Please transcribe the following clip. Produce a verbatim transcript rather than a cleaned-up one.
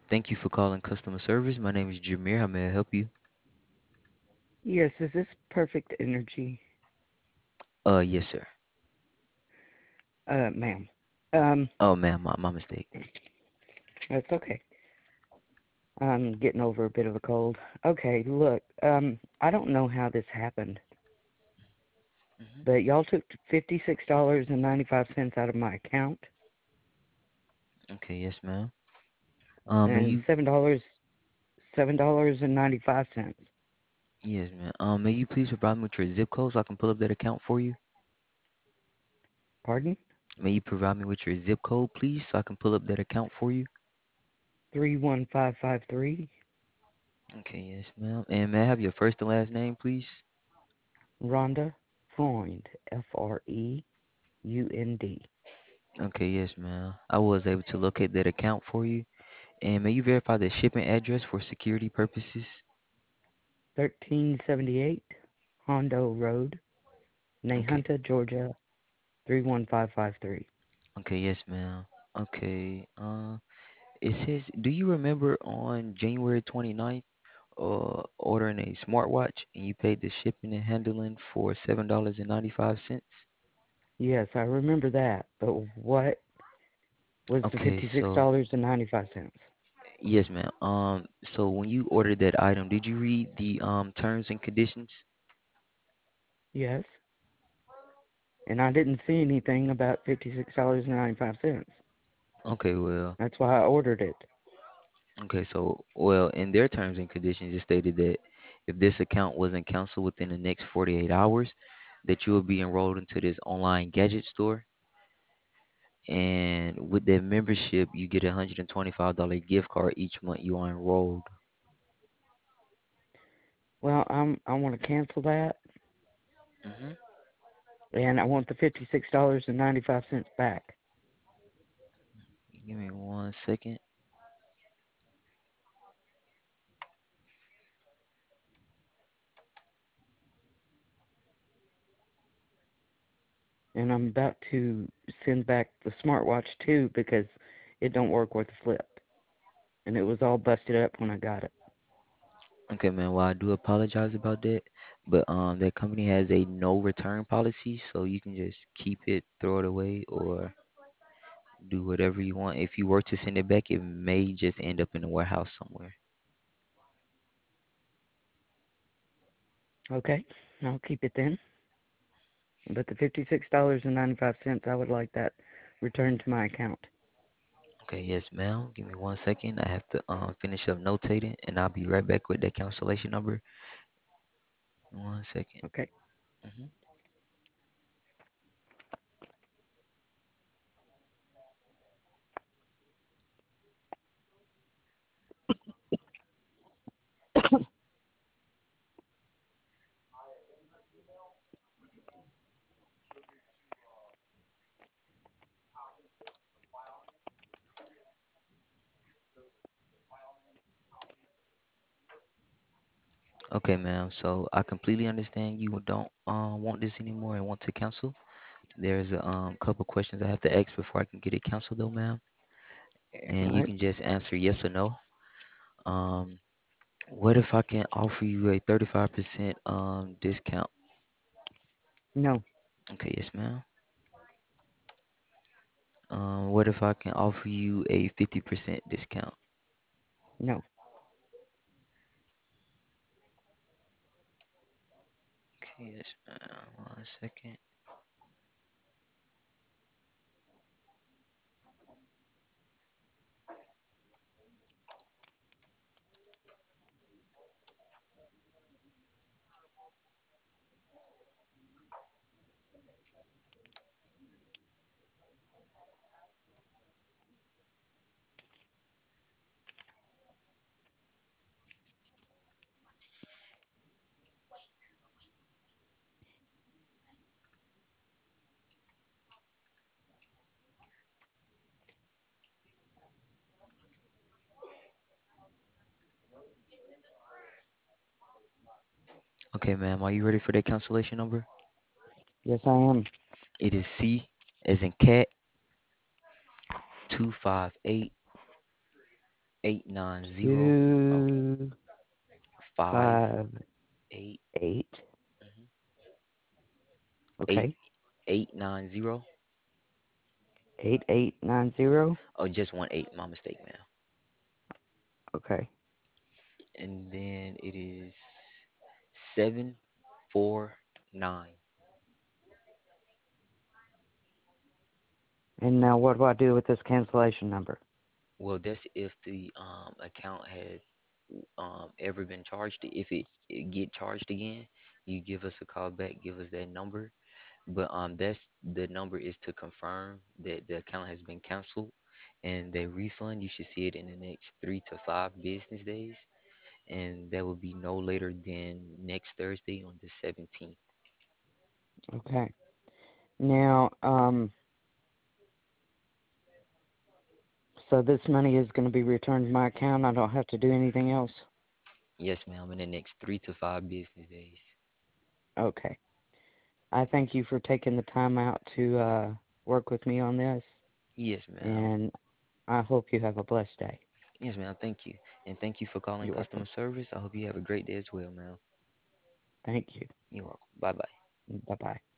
Thank you for calling customer service. My name is Jameer. How may I help you? Yes, is this Perfect Energy? Uh, yes, sir. Uh, ma'am. Um, Oh, ma'am, my, my mistake. that's okay. I'm getting over a bit of a cold. Okay, look, um, I don't know how this happened, Hmm. but y'all took fifty-six dollars and ninety-five cents out of my account Okay, yes, ma'am. Um, may and you, seven dollars seven dollars and ninety-five cents. yes, ma'am. Um, may you please provide me with your zip code so I can pull up that account for you? Pardon? May you provide me with your zip code, please, so I can pull up that account for you? three one five five three. Okay, yes, ma'am. And may I have your first and last name, please? Rhonda Freund. F R E U N D. Okay, yes, ma'am. I was able to locate that account for you. And may you verify the shipping address for security purposes? thirteen seventy-eight Hondo Road, Okay. Nahunta, Georgia, three one five five three. Okay, yes, ma'am. Okay. Uh, it says, do you remember on January 29th, uh, ordering a smartwatch and you paid the shipping and handling for seven dollars and ninety-five cents? Yes, I remember that. But what was the Okay, fifty-six so dollars and ninety-five cents? yes, ma'am. Um, so when you ordered that item, did you read the um terms and conditions? Yes, and I didn't see anything about fifty-six dollars and ninety-five cents. Okay, well, That's why I ordered it. okay, so well, in their terms and conditions, it stated that if this account wasn't canceled within the next forty-eight hours, that you will be enrolled into this online gadget store. And with that membership, you get a one hundred twenty-five dollars gift card each month you are enrolled. Well, I'm I want to cancel that, Hmm. and I want the fifty-six dollars and ninety-five cents back. Give me one second. And I'm about to send back the smartwatch too because it don't work worth a flip, and it was all busted up when I got it. Okay, man. Well, I do apologize about that, but um, that company has a no return policy, so you can just keep it, throw it away, or do whatever you want. If you were to send it back, it may just end up in a warehouse somewhere. Okay, I'll keep it then. But the fifty-six dollars and ninety-five cents, I would like that returned to my account. Okay, yes, ma'am. Give me one second. I have to um finish up notating, and I'll be right back with that cancellation number. One second. Okay. Mm-hmm. Okay, ma'am. So I completely understand you don't um want this anymore and want to cancel. There's a um couple questions I have to ask before I can get it canceled, though, ma'am. And All you right. can just answer yes or no. Um, what if I can offer you a thirty-five percent um discount? No, Okay, yes, ma'am. Um, what if I can offer you a fifty percent discount? no. Okay, yes, ma'am. One second. Okay, ma'am. Are you ready for that cancellation number? Yes, I am. It is C as in cat two five eight eight nine zero. Oh, two five five eight. eight. Mhm. Eight Okay. eight nine zero. Eight eight nine zero. Oh, just one eight. My mistake, man. Okay. And then it is seven four nine. And now what do I do with this cancellation number? Well, that's if the um account had um ever been charged. If it, it get charged again, you give us a call back, give us that number. But um that's the number is to confirm that the account has been canceled, and the refund you should see it in the next three to five business days, and that will be no later than next Thursday on the seventeenth. Okay. Now, um, so this money is going to be returned to my account. I don't have to do anything else. Yes, ma'am, in the next three to five business days. Okay. I thank you for taking the time out to uh, work with me on this, Yes, ma'am. and I hope you have a blessed day. Yes, ma'am. Thank you. And thank you for calling You're customer welcome. service. I hope you have a great day as well, ma'am. Thank you. You're welcome. Bye bye. Bye bye.